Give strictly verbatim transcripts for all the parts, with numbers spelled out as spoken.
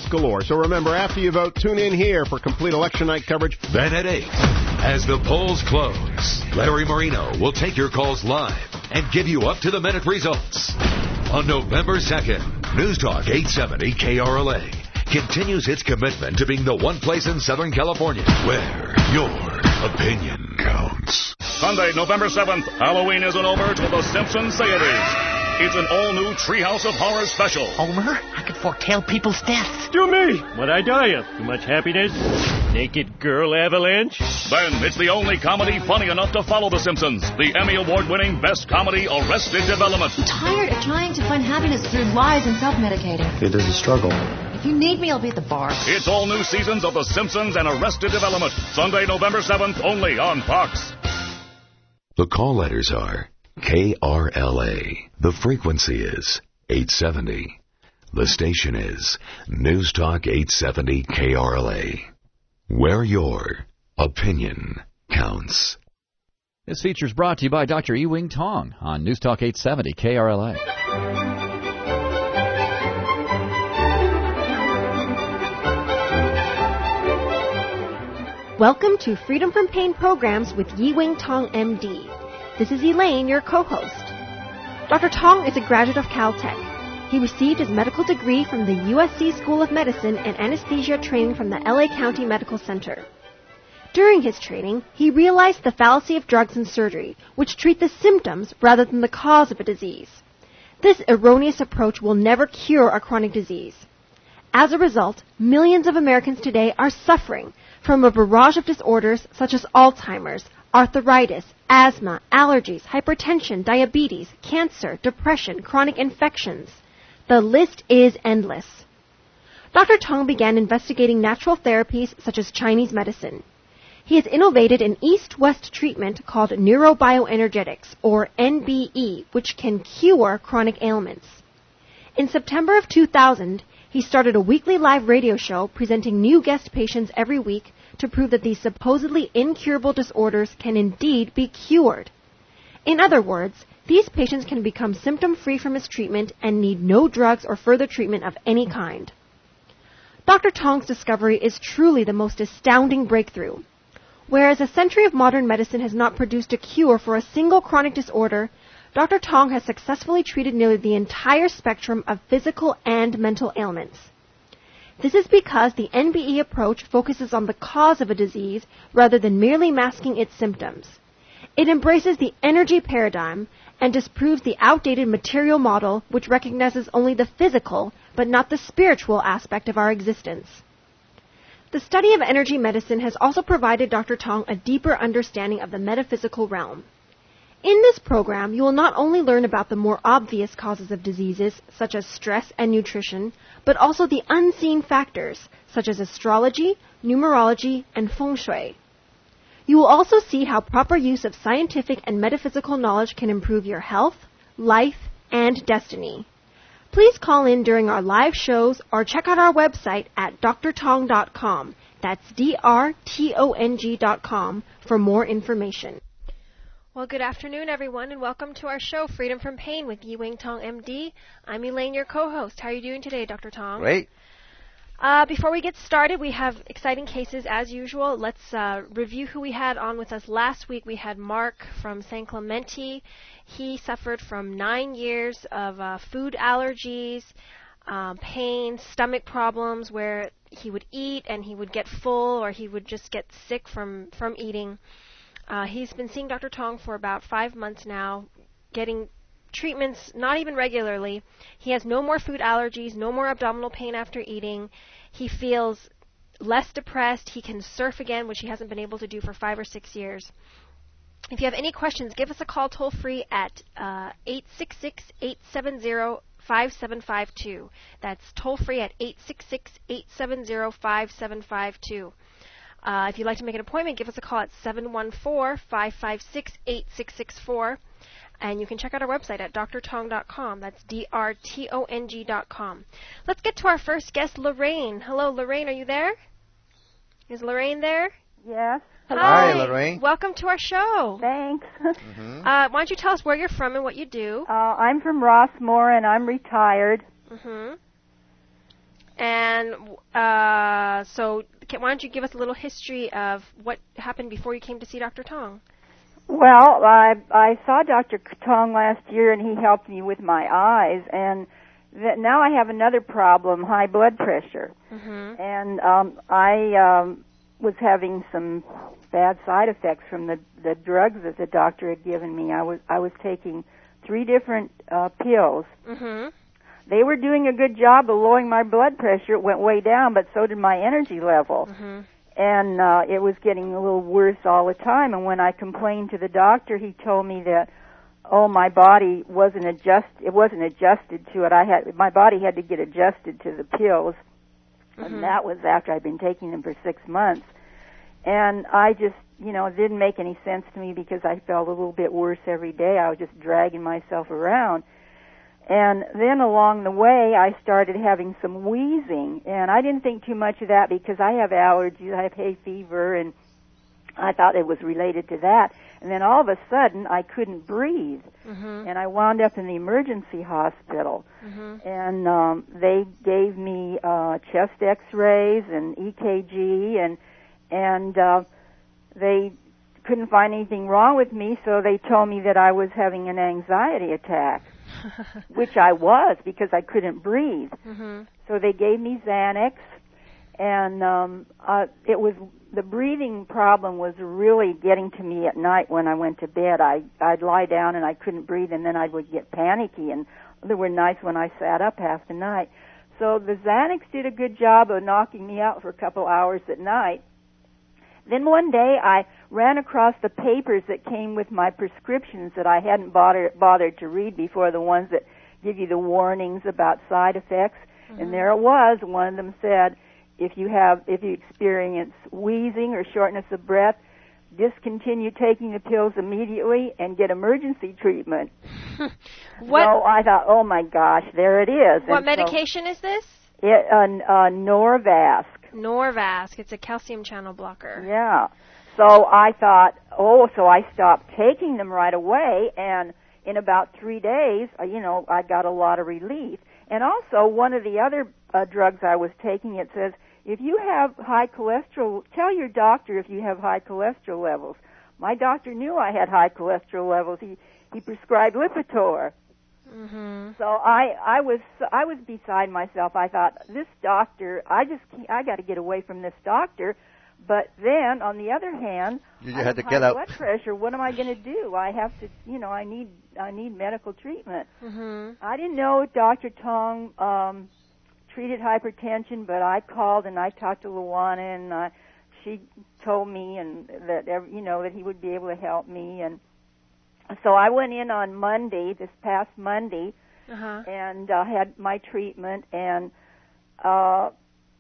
galore. So remember, after you vote, tune in here for complete election night coverage. Then at eight, as the polls close, Larry Marino will take your calls live and give you up-to-the-minute results. On November second, News Talk eight seventy K R L A continues its commitment to being the one place in Southern California where your opinion counts. Sunday, November seventh, Halloween isn't over till The Simpsons say it is. It's an all-new Treehouse of Horror special. Homer, I could foretell people's deaths. Do me. What'd I die of? Too much happiness? Naked girl avalanche? Then it's the only comedy funny enough to follow The Simpsons. The Emmy Award-winning Best Comedy, Arrested Development. I'm tired of trying to find happiness through lies and self-medicating. It is a struggle. If you need me, I'll be at the bar. It's all new seasons of The Simpsons and Arrested Development. Sunday, November seventh, only on Fox. The call letters are K R L A. The frequency is eight seventy. The station is News Talk eight seventy K R L A. Where your opinion counts. This feature is brought to you by Doctor Ewing Tong on News Talk eight seventy K R L A. Welcome to Freedom from Pain Programs with Yi-Wing Tong, M D. This is Elaine, your co-host. Doctor Tong is a graduate of Caltech. He received his medical degree from the U S C School of Medicine and anesthesia training from the L A County Medical Center. During his training, he realized the fallacy of drugs and surgery, which treat the symptoms rather than the cause of a disease. This erroneous approach will never cure a chronic disease. As a result, millions of Americans today are suffering from a barrage of disorders such as Alzheimer's, arthritis, asthma, allergies, hypertension, diabetes, cancer, depression, chronic infections. The list is endless. Doctor Tong began investigating natural therapies such as Chinese medicine. He has innovated an east-west treatment called neurobioenergetics, or N B E, which can cure chronic ailments. In September of two thousand, he started a weekly live radio show presenting new guest patients every week to prove that these supposedly incurable disorders can indeed be cured. In other words, these patients can become symptom-free from his treatment and need no drugs or further treatment of any kind. Doctor Tong's discovery is truly the most astounding breakthrough. Whereas a century of modern medicine has not produced a cure for a single chronic disorder, Doctor Tong has successfully treated nearly the entire spectrum of physical and mental ailments. This is because the N B E approach focuses on the cause of a disease rather than merely masking its symptoms. It embraces the energy paradigm and disproves the outdated material model which recognizes only the physical but not the spiritual aspect of our existence. The study of energy medicine has also provided Doctor Tong a deeper understanding of the metaphysical realm. In this program, you will not only learn about the more obvious causes of diseases, such as stress and nutrition, but also the unseen factors, such as astrology, numerology, and feng shui. You will also see how proper use of scientific and metaphysical knowledge can improve your health, life, and destiny. Please call in during our live shows or check out our website at d r tong dot com. That's D R T O N G dot com for more information. Well, good afternoon, everyone, and welcome to our show, Freedom from Pain with Yi-Wing Tong, M D. I'm Elaine, your co-host. How are you doing today, Doctor Tong? Great. Uh, before we get started, we have exciting cases as usual. Let's uh, review who we had on with us last week. We had Mark from San Clemente. He suffered from nine years of uh, food allergies, um, pain, stomach problems, where he would eat and he would get full or he would just get sick from, from eating. Uh, he's been seeing Doctor Tong for about five months now, getting treatments not even regularly. He has no more food allergies, no more abdominal pain after eating. He feels less depressed. He can surf again, which he hasn't been able to do for five or six years. If you have any questions, give us a call toll-free at uh, eight six six, eight seven zero, five seven five two. That's toll-free at eight six six, eight seven zero, five seven five two. Uh, if you'd like to make an appointment, give us a call at seven one four, five five six, eight six six four. And you can check out our website at d r tong dot com. That's D R T O N G dot com. Let's get to our first guest, Lorraine. Hello, Lorraine. Are you there? Is Lorraine there? Yes. Hello. Hi, Lorraine. Welcome to our show. Thanks. Mm-hmm. Uh, why don't you tell us where you're from and what you do? Uh, I'm from Rossmore, and I'm retired. Mm-hmm. And uh, so can, why don't you give us a little history of what happened before you came to see Doctor Tong? Well, I I saw Doctor Tong last year, and he helped me with my eyes, and th- now I have another problem, high blood pressure. Mm-hmm. And um, I um, was having some bad side effects from the, the drugs that the doctor had given me. I was I was taking three different uh, pills. Mm-hmm. They were doing a good job of lowering my blood pressure. It went way down, but so did my energy level. Mm-hmm. And uh, it was getting a little worse all the time. And when I complained to the doctor, he told me that, oh, my body wasn't adjust. It wasn't adjusted to it. I had my body had to get adjusted to the pills, mm-hmm. and that was after I'd been taking them for six months. And I just, you know, it didn't make any sense to me because I felt a little bit worse every day. I was just dragging myself around. And then along the way, I started having some wheezing, and I didn't think too much of that because I have allergies, I have hay fever, and I thought it was related to that. And then all of a sudden, I couldn't breathe, mm-hmm. and I wound up in the emergency hospital. Mm-hmm. And um, they gave me uh, chest X-rays and E K G, and and uh, they couldn't find anything wrong with me, so they told me that I was having an anxiety attack. Which I was because I couldn't breathe. Mm-hmm. So they gave me Xanax, and um, uh, it was the breathing problem was really getting to me at night when I went to bed. I I'd lie down and I couldn't breathe, and then I would get panicky. And there were nights when I sat up half the night. So the Xanax did a good job of knocking me out for a couple hours at night. Then one day I ran across the papers that came with my prescriptions that I hadn't bothered, bothered to read before, the ones that give you the warnings about side effects. Mm-hmm. And there it was. One of them said, if you have, if you experience wheezing or shortness of breath, discontinue taking the pills immediately and get emergency treatment. What? So I thought, oh my gosh, there it is. What and medication so is this? It, uh, uh, Norvasc. Norvasc. It's a calcium channel blocker. Yeah. So I thought, oh, so I stopped taking them right away, and in about three days, uh, you know, I got a lot of relief. And also, one of the other uh, drugs I was taking, it says, if you have high cholesterol, tell your doctor if you have high cholesterol levels. My doctor knew I had high cholesterol levels. He he prescribed Lipitor. Mm-hmm. So I I was I was beside myself. I thought, this doctor, I just can't, I got to get away from this doctor. But then on the other hand, you I had have to high get out. blood pressure. What am I going to do? I have to, you know, I need I need medical treatment. Mm-hmm. I didn't know Doctor Tong um, treated hypertension, but I called and I talked to Luana, and uh, she told me and that you know that he would be able to help me. And so I went in on Monday, this past Monday, uh-huh. and uh, had my treatment, and uh,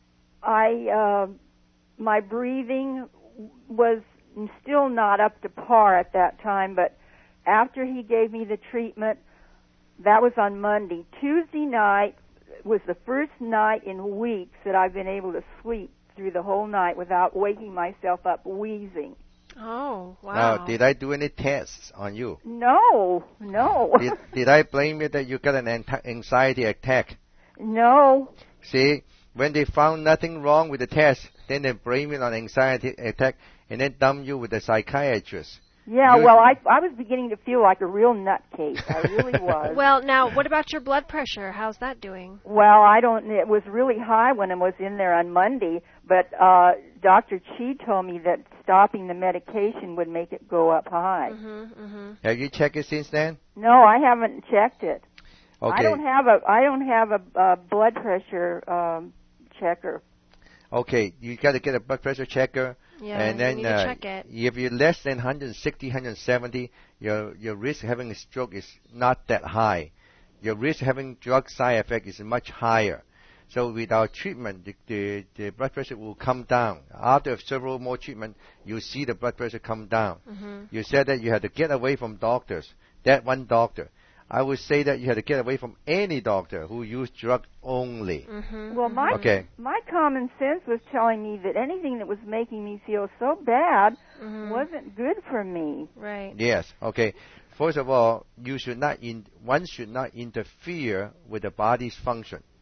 I uh, my breathing was still not up to par at that time, but after he gave me the treatment, that was on Monday. Tuesday night was the first night in weeks that I've been able to sleep through the whole night without waking myself up wheezing. Oh, wow. Now, did I do any tests on you? No, no. did, did I blame you that you got an anti- anxiety attack? No. See, when they found nothing wrong with the test, then they blame it on anxiety attack and then dump you with a psychiatrist. Yeah, you, well, I I was beginning to feel like a real nutcase. I really was. Well, now, what about your blood pressure? How's that doing? Well, I don't. It was really high when I was in there on Monday, but uh, Doctor Chi told me that stopping the medication would make it go up high. Mm-hmm, mm-hmm. Have you checked it since then? No, I haven't checked it. Okay. I don't have a I don't have a, a blood pressure um, checker. Okay, you got to get a blood pressure checker. Yeah, and then you need uh, to check it. if you're less than one sixty, one seventy, your your risk of having a stroke is not that high. Your risk of having drug side effect is much higher. So with our treatment, the, the, the blood pressure will come down. After several more treatment, you see the blood pressure come down. Mm-hmm. You said that you had to get away from doctors, that one doctor. I would say that you had to get away from any doctor who used drug only. Mm-hmm. Well, my okay. my common sense was telling me that anything that was making me feel so bad mm-hmm. wasn't good for me. Right. Yes. Okay. First of all, you should not in, one should not interfere with the body's function.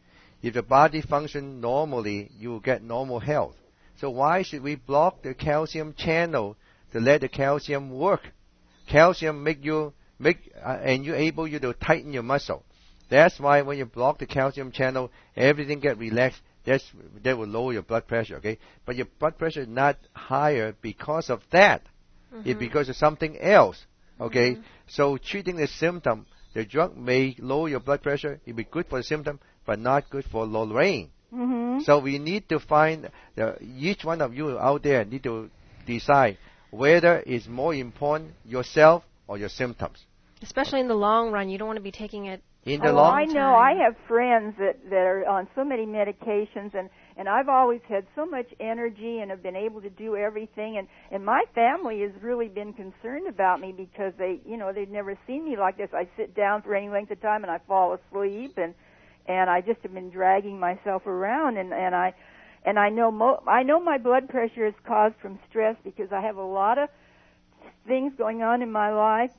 If the body function normally, you will get normal health. So why should we block the calcium channel to let the calcium work? Calcium make you make uh, and you able you to tighten your muscle. That's why when you block the calcium channel, everything get relaxed. That's that will lower your blood pressure. Okay, but your blood pressure is not higher because of that. Mm-hmm. It's because of something else. Okay, mm-hmm. So treating the symptom, the drug may lower your blood pressure. It'll be good for the symptom, but not good for Lorraine. Mm-hmm. So we need to find the, each one of you out there need to decide whether it's more important yourself or your symptoms. Especially in the long run, you don't want to be taking it. In the oh, long I know. time. I have friends that that are on so many medications, and and I've always had so much energy and have been able to do everything. And and my family has really been concerned about me because they, you know, they've never seen me like this. I sit down for any length of time and I fall asleep, and and I just have been dragging myself around, and and I and I know mo- I know my blood pressure is caused from stress because I have a lot of things going on in my life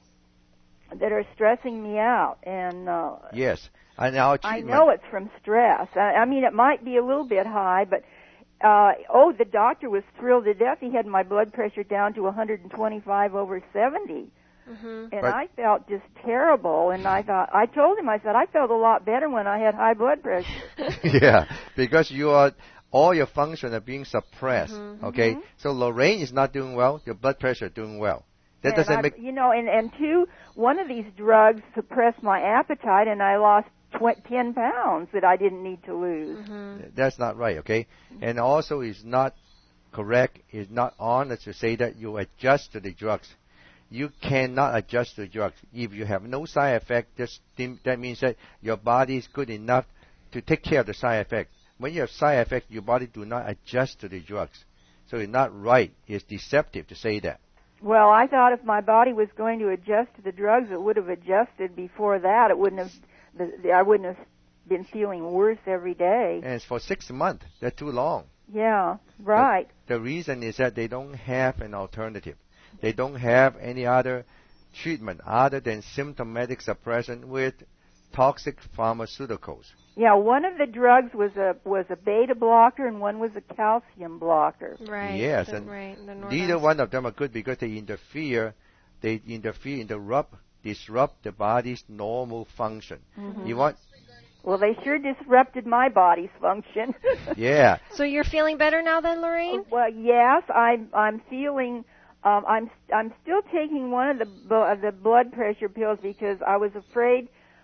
that are stressing me out, and uh, yes, and our I know it's from stress. I, I mean, it might be a little bit high, but uh, oh, the doctor was thrilled to death. He had my blood pressure down to one hundred twenty-five over seventy, mm-hmm. and but, I felt just terrible. And I thought, I told him, I said, I felt a lot better when I had high blood pressure. Yeah, because you are all your functions are being suppressed. Mm-hmm. Okay, mm-hmm. so Lorraine is not doing well. Your blood pressure is doing well. That and doesn't I, make you know, and and two, one of these drugs suppressed my appetite, and I lost tw- ten pounds that I didn't need to lose. Mm-hmm. That's not right, okay? And also, it's not correct, it's not honest to say that you adjust to the drugs. You cannot adjust to the drugs. If you have no side effect, just that means that your body is good enough to take care of the side effect. When you have side effect, your body do not adjust to the drugs. So it's not right. It's deceptive to say that. Well, I thought if my body was going to adjust to the drugs, it would have adjusted before that. It wouldn't have. The, the, I wouldn't have been feeling worse every day. And it's for six months. That's too long. Yeah, right. The, the reason is that they don't have an alternative. They don't have any other treatment other than symptomatic suppression with toxic pharmaceuticals. Yeah, one of the drugs was a was a beta blocker and one was a calcium blocker. Right. Yes, the, and right, neither one of them are good because they interfere. They interfere, interrupt, disrupt the body's normal function. Mm-hmm. You want? Well, they sure disrupted my body's function. Yeah. So you're feeling better now, then, Lorraine? Well, yes, I'm. I'm feeling. Um, I'm. I'm still taking one of the of the blood pressure pills because I was afraid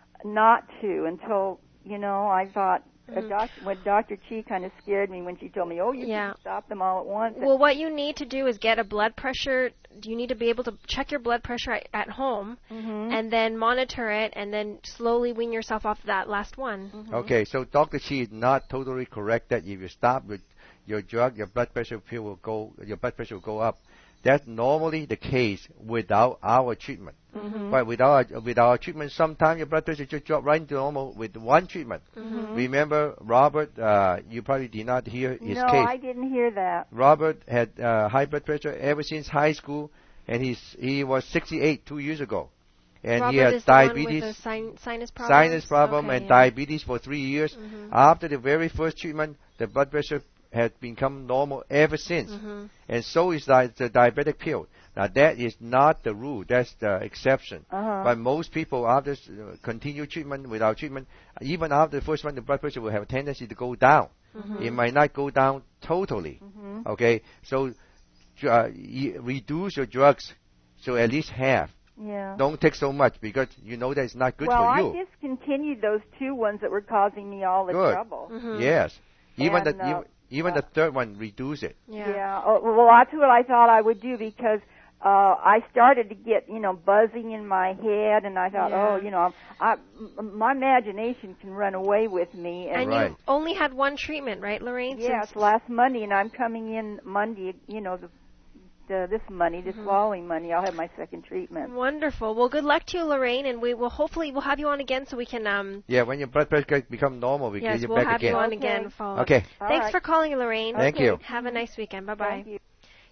not to until. You know, I thought mm-hmm. a doc, when Doctor Chi kind of scared me when she told me, "Oh, you yeah. can stop them all at once." Well, what you need to do is get a blood pressure. You need to be able to check your blood pressure at, at home, mm-hmm. and then monitor it, and then slowly wean yourself off that last one. Mm-hmm. Okay, so Doctor Chi is not totally correct that if you stop with your drug, your blood pressure pill will go. Your blood pressure will go up. That's normally the case without our treatment. Mm-hmm. But with our, with our treatment, sometimes your blood pressure just drop right into normal with one treatment. Mm-hmm. Remember, Robert, uh, you probably did not hear his no, case. No, I didn't hear that. Robert had uh, high blood pressure ever since high school, and he's, he was sixty-eight two years ago. And Robert he had is diabetes, the one with the sin- sinus problem, sinus problem okay, and yeah. diabetes for three years. Mm-hmm. After the very first treatment, the blood pressure had become normal ever since. Mm-hmm. And so is that the diabetic pill. Now, that is not the rule. That's the exception. Uh-huh. But most people, after uh, continued treatment, without treatment, even after the first one, the blood pressure will have a tendency to go down. Mm-hmm. It might not go down totally. Mm-hmm. Okay? So, uh, reduce your drugs so at least half. Yeah. Don't take so much because you know that it's not good well, for you. Well, I discontinued those two ones that were causing me all the good. trouble. Mm-hmm. Yes. Even and, the uh, even, even uh, the third one, reduce it. Yeah. yeah. Oh, well, that's what I thought I would do because uh, I started to get, you know, buzzing in my head, and I thought, yeah. oh, you know, I, my imagination can run away with me. And right. you only had one treatment, right, Lorraine? Yes, Since last Monday, and I'm coming in Monday, you know, the, the this Monday, this mm-hmm. following Monday, I'll have my second treatment. Wonderful. Well, good luck to you, Lorraine, and we will hopefully we'll have you on again so we can. Um, Yeah, when your blood pressure become normal, we yes, get you we'll back have again. you on Okay. again. Follow Okay. Thanks right. for calling, Lorraine. Thank okay. you. Have a nice weekend. Bye bye. Thank you.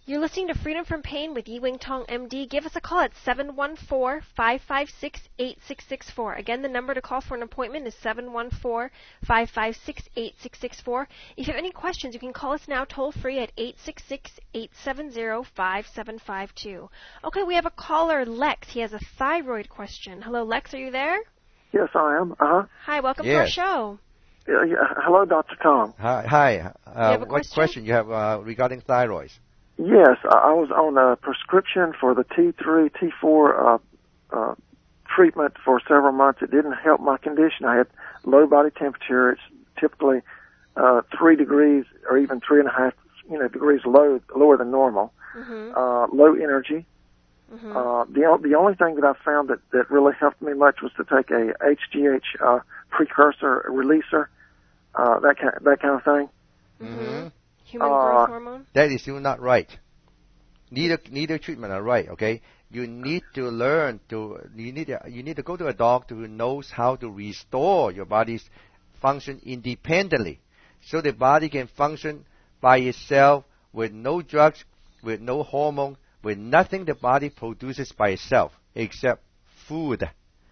You're listening to Freedom from Pain with Yi-Wing Tong, M D. Give us a call at seven one four, five five six, eight six six four. Again, the number to call for an appointment is seven one four, five five six, eight six six four. If you have any questions, you can call us now toll-free at eight six six, eight seven zero, five seven five two. Okay, we have a caller, Lex. He has a thyroid question. Hello, Lex, are you there? Yes, I am. Uh-huh. Hi, welcome Yes. to our show. Yeah, yeah. Hello, Doctor Tom. Hi. Hi. Uh, have a what question? question you have uh, regarding thyroids? Yes, I, I was on a prescription for the T three, T four uh, uh, treatment for several months. It didn't help my condition. I had low body temperature. It's typically uh, three degrees or even three and a half, you know, degrees low, lower than normal. Mm-hmm. Uh, low energy. Mm-hmm. Uh, the o- the only thing that I found that, that really helped me much was to take a H G H uh, precursor releaser, uh, that kind that kind of thing. Mm-hmm. Human Uh, growth hormone? That is still not right. Neither neither treatment are right. Okay, you need to learn to you need to, you need to go to a doctor who knows how to restore your body's function independently, so the body can function by itself with no drugs, with no hormone, with nothing the body produces by itself except food,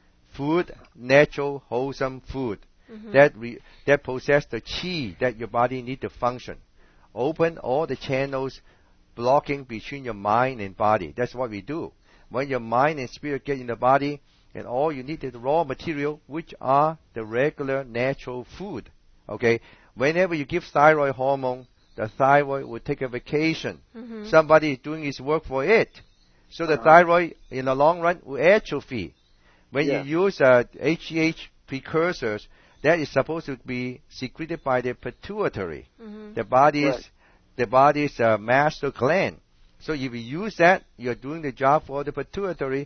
food, natural, wholesome food Mm-hmm. that re, that possess the chi that your body need to function. Open all the channels blocking between your mind and body. That's what we do. When your mind and spirit get in the body, and all you need is the raw material, which are the regular natural food. Okay? Whenever you give thyroid hormone, the thyroid will take a vacation. Mm-hmm. Somebody is doing his work for it. So the Uh-huh. thyroid, in the long run, will atrophy. When Yeah. you use uh, H G H precursors, that is supposed to be secreted by the pituitary, Mm-hmm. the body's Right. the body's uh, master gland. So if you use that, you're doing the job for the pituitary.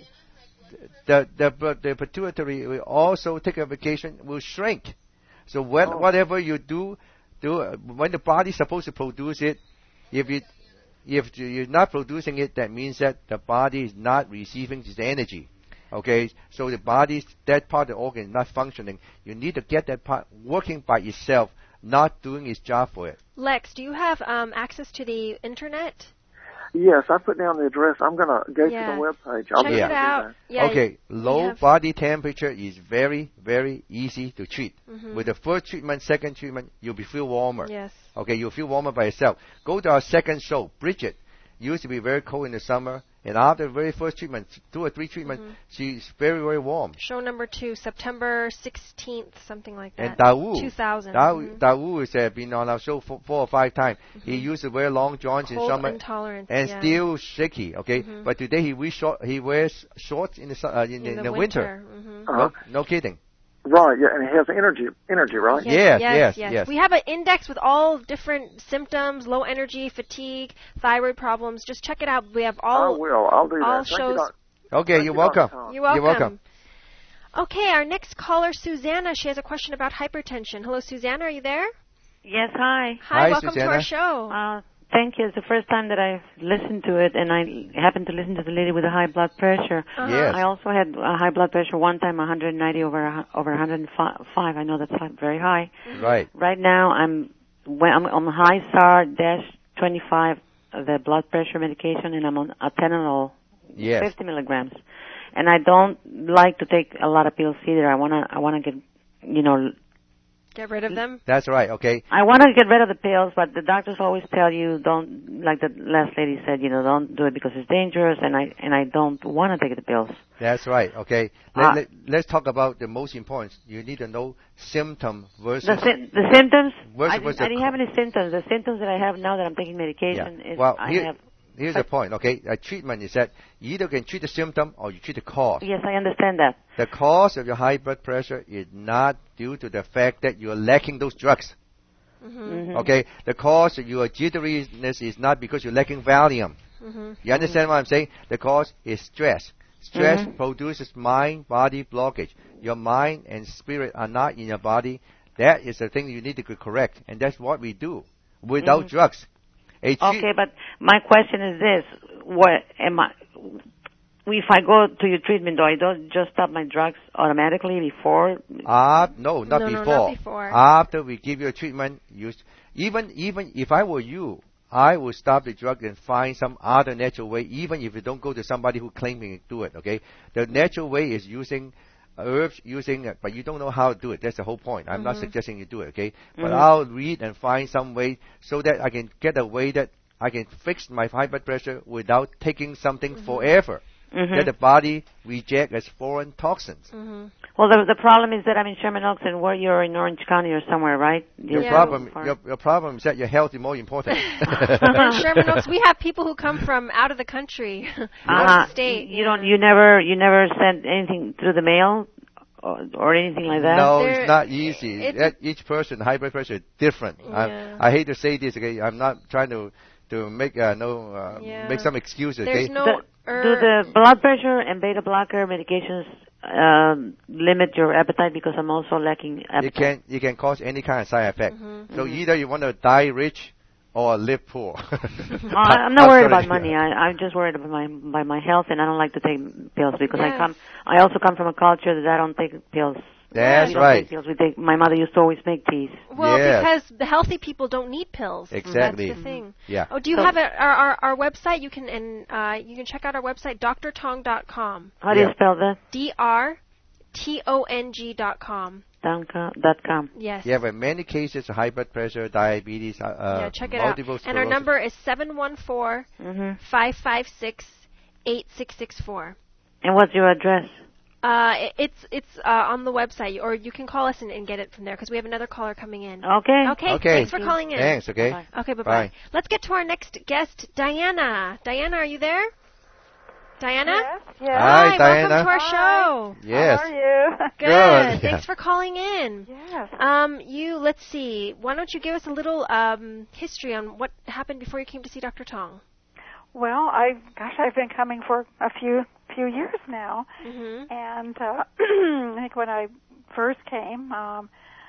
The the the pituitary will also take a vacation, will shrink. So when Oh. whatever you do, do uh, when the body's supposed to produce it, if you if you're not producing it, that means that the body is not receiving this energy. Okay, so the body's that part of the organ is not functioning. You need to get that part working by itself, not doing its job for it. Lex, do you have um, access to the internet? Yes, I put down the address. I'm going to go Yeah. to the webpage. I'll Check be it able to do out. that. Yeah, Okay, low have- body temperature is very, very easy to treat. Mhm. With the first treatment, second treatment, you'll be feel warmer. Yes. Okay, you'll feel warmer by yourself. Go to our second show, Bridget. Used to be very cold in the summer, and after the very first treatment, two or three treatments, Mhm. she's very, very warm. Show number two, September sixteenth, something like that. And Dawu, two thousand. Dawu, Mhm. Dawu has uh, been on our show four, four or five times. He used to wear long johns in Cold summer intolerance, and yeah. still shaky. Okay, Mhm. but today he wears short, he wears shorts in the su- uh, in, in, in the, the winter. Mhm. Uh-huh. No, no kidding. Right, yeah, and it has energy, energy, right? Yes, yes, yes, yes, yes. We have an index with all different symptoms: low energy, fatigue, thyroid problems. Just check it out. We have all I will. I'll do all that. Thank shows. you, Doc. Okay, Thank you're you, Doctor welcome. Tom. You're welcome. You're welcome. Okay, our next caller, Susanna. She has a question about hypertension. Hello, Susanna. Are you there? Yes, hi. Hi, Hi, welcome to Susanna. our show. Uh, thank you. It's the first time that I've listened to it, and I happened to listen to the lady with the high blood pressure. Uh-huh. Yes. I also had uh, high blood pressure one time, one hundred ninety over a hu- over one hundred five. I know that's hi- very high. Right. Right now, I'm when I'm on high S A R dash twenty-five, uh, the blood pressure medication, and I'm on atenolol, Yes. fifty milligrams. And I don't like to take a lot of pills either. I wanna I wanna get, you know, Get rid of them. That's right. Okay. I want to get rid of the pills, but the doctors always tell you don't, like the last lady said, you know, don't do it because it's dangerous, and I and I don't want to take the pills. That's right. Okay. Let, Ah. let, let's talk about the most important. You need to know symptom versus. The sy- the symptoms, Versus I, didn't, what's I the didn't co- have any symptoms. The symptoms that I have now that I'm taking medication Yeah. is Well, I here- have. Here's the point. Okay. A treatment is that you either can treat the symptom or you treat the cause. Yes, I understand that. The cause of your high blood pressure is not due to the fact that you're lacking those drugs. Mm-hmm. Mhm. Okay. The cause of your jitteriness is not because you're lacking Valium. Mm-hmm. You understand what I'm saying? The cause is stress. Stress Mhm. produces mind-body blockage. Your mind and spirit are not in your body. That is the thing you need to correct, and that's what we do without Mhm. drugs. A treat- Okay, but my question is this: What am I? If I go to your treatment, do I don't just stop my drugs automatically before? Ah, no, not No, no, before. not before. After we give you a treatment, you s- even even if I were you, I will stop the drug and find some other natural way, even if you don't go to somebody who claiming to do it, okay? The natural way is using herbs, using it, but you don't know how to do it. That's the whole point. I'm mm-hmm. not suggesting you do it, okay? Mm-hmm. But I'll read and find some way so that I can get a way that I can fix my high blood pressure without taking something mm-hmm. forever. Mm-hmm. That the body reject as foreign toxins. Mm-hmm. Well, the the problem is that I'm in Sherman Oaks, and where you're in Orange County or somewhere, right? Your yeah. problem, your, your problem is that your health is more important. In Sherman Oaks, we have people who come from out of the country, out uh, of the state. You don't, you never, you never send anything through the mail, or, or anything like that. No, there, it's not easy. It's Each person, high blood pressure is different. Yeah. I hate to say this, okay? I'm not trying to to make uh, no uh, yeah. make some excuses. There's okay? no. The, Do the blood pressure and beta blocker medications um, limit your appetite, because I'm also lacking appetite? You can you can cause any kind of side effect. Mm-hmm. So mm-hmm. either you want to die rich or live poor. oh, I'm not worried about money. I, I'm just worried about my by my health, and I don't like to take pills because yes. I come. I also come from a culture that I don't take pills. That's we don't right. Take pills. We take, my mother used to always make teas. Well, yes. because the healthy people don't need pills. Exactly. That's the thing. Yeah. Oh, do you so, have a, our, our our website? You can and uh, you can check out our website, D R tong dot com. How do yeah. you spell that? D R T O N G dot com. Dot com. Yes. Yeah, but many cases of high blood pressure, diabetes, uh, yeah, check it multiple out. sclerosis. And our number is seven one four, five five six, eight six six four. And what's your address? Uh, it, it's it's uh, on the website, or you can call us and, and get it from there, because we have another caller coming in. Okay. Okay. Okay. Thanks for calling in. Thanks. Okay. Bye-bye. Okay. Bye-bye. Bye. Let's get to our next guest, Diana. Diana, are you there? Diana? Yes. Yes. Hi, Hi, Diana. welcome to our show. Yes. How are you? Good. Good. Thanks yeah. for calling in. Yes. Um, you, let's see. Why don't you give us a little um, history on what happened before you came to see Doctor Tong? Well, I, gosh, I've been coming for a few few years now, mm-hmm. and uh, I think when I first came, um,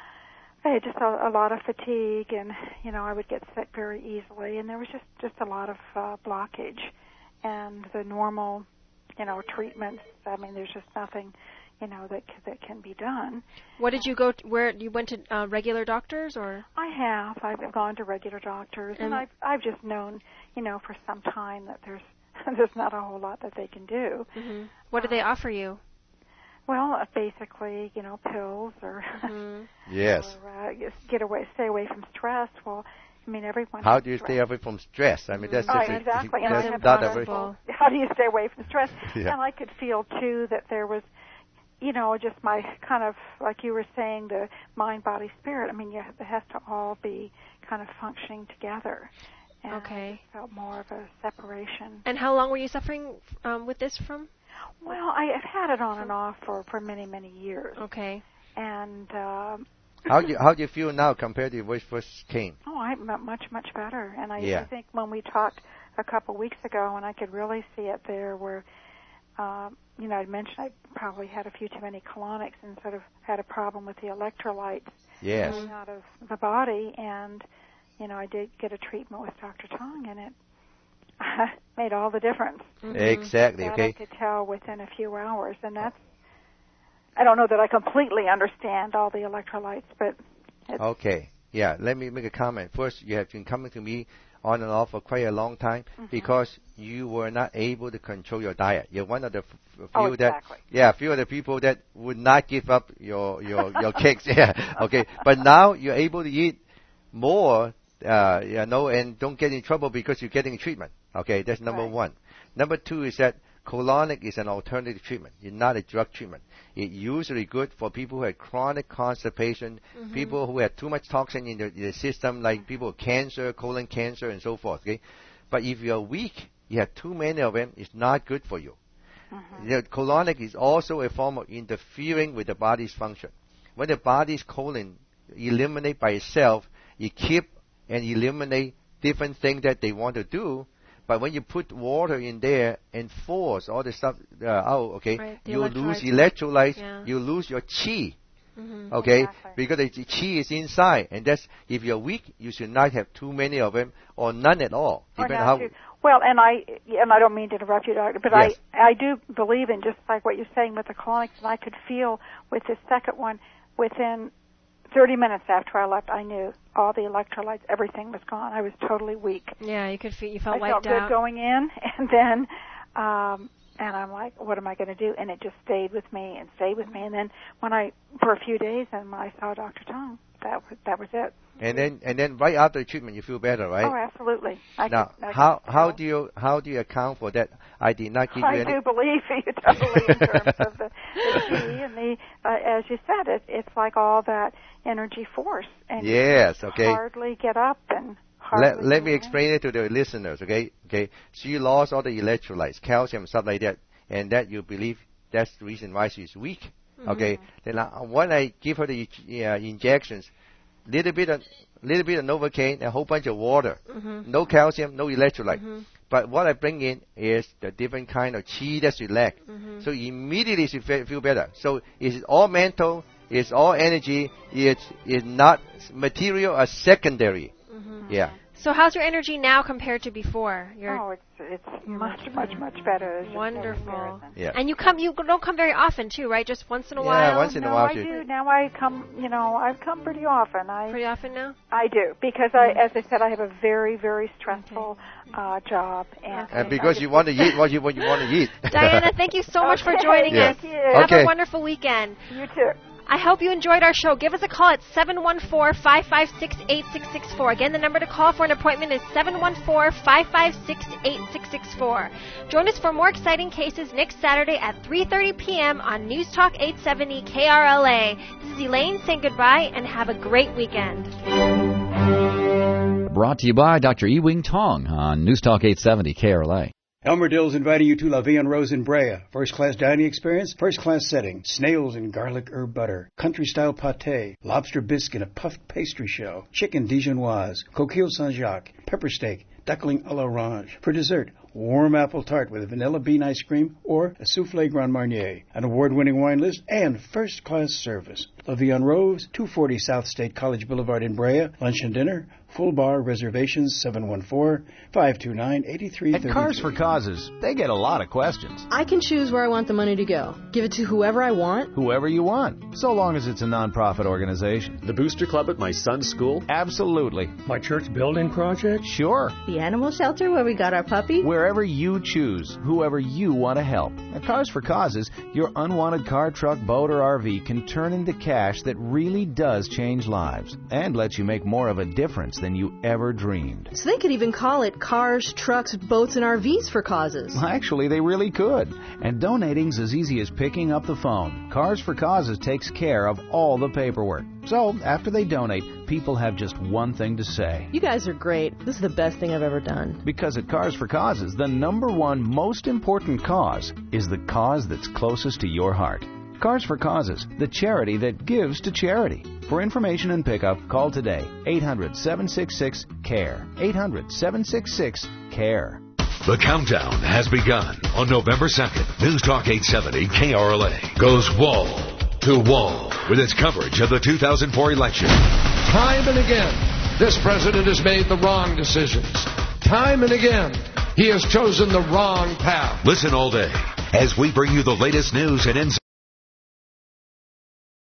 I had just a, a lot of fatigue, and you know, I would get sick very easily, and there was just just a lot of uh, blockage, and the normal, you know, treatments. I mean, there's just nothing, you know, that that can be done. What did you go to, where you went to uh, regular doctors, or? I have. I've gone to regular doctors, and, and I've I've just known, you know, for some time that there's there's not a whole lot that they can do. Mm-hmm. What do they um, offer you? Well, uh, basically, you know, pills or mm-hmm. yes, or, uh, get away, stay away from stress. Well, I mean, everyone. How do you stress. stay away from stress? I mean, that's oh, just exactly. A, and that's not a very. How do you stay away from stress? Yeah. And I could feel too that there was, you know, just my kind of, like you were saying, the mind, body, spirit. I mean, you, it has to all be kind of functioning together. And okay. I felt more of a separation. And how long were you suffering um, with this from? Well, I have had it on and off for, for many, many years. Okay. And um, how do you, how do you feel now compared to when you first came? Oh, I'm much, much better. And I, yeah. I think when we talked a couple weeks ago, and I could really see it there, where um, you know, I mentioned I probably had a few too many colonics and sort of had a problem with the electrolytes yes. coming out of the body. And, you know, I did get a treatment with Doctor Tong, and it made all the difference. Mm-hmm. Exactly, that okay. I could tell within a few hours. And that's, I don't know that I completely understand all the electrolytes, but... It's okay, yeah, let me make a comment. First, you have been coming to me on and off for quite a long time mm-hmm. because you were not able to control your diet. You're one of the f- few oh, exactly. that, yeah, few of the people that would not give up your your your cakes. Yeah, okay. But now you're able to eat more, uh, you know, and don't get in trouble because you're getting treatment. Okay, that's number right. one. Number two is that colonic is an alternative treatment. It's not a drug treatment. It's usually good for people who have chronic constipation, mm-hmm. people who have too much toxin in the, in the system, like mm-hmm. people with cancer, colon cancer, and so forth. Okay, but if you're weak, you have too many of them, it's not good for you. Mm-hmm. The colonic is also a form of interfering with the body's function. When the body's colon eliminate by itself, it keep and eliminate different things that they want to do. But when you put water in there and force all the stuff uh, out, okay, right, you lose electrolytes, yeah. you lose your chi, mm-hmm. okay, exactly. because the chi is inside, and that's if you're weak, you should not have too many of them or none at all. Or Depend how how. Well, and I and I don't mean to interrupt you, Doctor, but yes. I I do believe in just like what you're saying with the colonics, and I could feel with this second one within thirty minutes after I left, I knew all the electrolytes, everything was gone. I was totally weak. Yeah, you could feel, you felt I wiped felt good out. going in, and then, um, and I'm like, what am I going to do? And it just stayed with me and stayed with me. And then when I, for a few days, and when I saw Doctor Tong, that was, that was it. And then, and then right after the treatment, you feel better, right? Oh, absolutely. I now, could, I how could how do you how do you account for that? I did not give you I any. do believe you totally in terms of the, the tea and the, uh, as you said, it, it's like all that energy force, and yes, you okay. hardly get up and hardly. Let let me explain it to the listeners, okay? Okay, so you lost all the electrolytes, calcium, stuff like that, and that you believe that's the reason why she's weak. Mm-hmm. Okay, then uh, when I give her the uh, injections, little bit of little bit of Novocaine, a whole bunch of water, Mm-hmm. no calcium, no electrolyte. Mm-hmm. But what I bring in is the different kind of chi that she lack. Mm-hmm. So immediately she fe- feel better. So it's all mental, it's all energy, it's, it's not material or secondary. Mm-hmm. Yeah. So how's your energy now compared to before? You're Oh, it's it's much much much better. There's just no wonderful. comparison. Yeah. And you come, you don't come very often too, right? Just once in a Yeah, while. once in a no, while I too. do. Now I come, you know, I've come pretty often. I Pretty often now. I do because I, as I said, I have a very very stressful uh, job, and And I because just- you want to eat what you what you want to eat. Diana, thank you so much for Okay, joining Yeah. us. Thank you. Have Okay. a wonderful weekend. You too. I hope you enjoyed our show. Give us a call at seven one four, five five six, eight six six four. Again, the number to call for an appointment is seven one four, five five six, eight six six four. Join us for more exciting cases next Saturday at three thirty p.m. on News Talk eight seventy K R L A. This is Elaine saying goodbye and have a great weekend. Brought to you by Doctor Ewing Tong on News Talk eight seventy K R L A. Elmer Dill's inviting you to La Vie en Rose in Brea. First-class dining experience, first-class setting. Snails and garlic herb butter, country-style pâté, lobster biscuit, a puffed pastry show, chicken Dijonnoise, coquille Saint-Jacques, pepper steak, duckling à l'orange. For dessert, warm apple tart with a vanilla bean ice cream or a soufflé Grand Marnier. An award-winning wine list and first-class service. La Vie en Rose, two forty South State College Boulevard in Brea. Lunch and dinner. Full bar reservations seven one four, five two nine, eight three three three. At Cars for Causes, they get a lot of questions. I can choose where I want the money to go. Give it to whoever I want. Whoever you want, so long as it's a nonprofit organization. The Booster Club at my son's school? Absolutely. My church building project? Sure. The animal shelter where we got our puppy? Wherever you choose, whoever you want to help. At Cars for Causes, your unwanted car, truck, boat, or R V can turn into cash that really does change lives and lets you make more of a difference than you ever dreamed. So they could even call it Cars, Trucks, Boats, and R Vs for Causes. Actually, they really could. And donating's as easy as picking up the phone. Cars for Causes takes care of all the paperwork. So, after they donate, people have just one thing to say. You guys are great. This is the best thing I've ever done. Because at Cars for Causes, the number one most important cause is the cause that's closest to your heart. Cars for Causes, the charity that gives to charity. For information and pickup, call today, eight hundred, seven six six, C A R E. eight hundred, seven six six, C A R E. The countdown has begun. On November second, News Talk eight seventy K R L A goes wall to wall with its coverage of the two thousand four election. Time and again, this president has made the wrong decisions. Time and again, he has chosen the wrong path. Listen all day as we bring you the latest news and insights.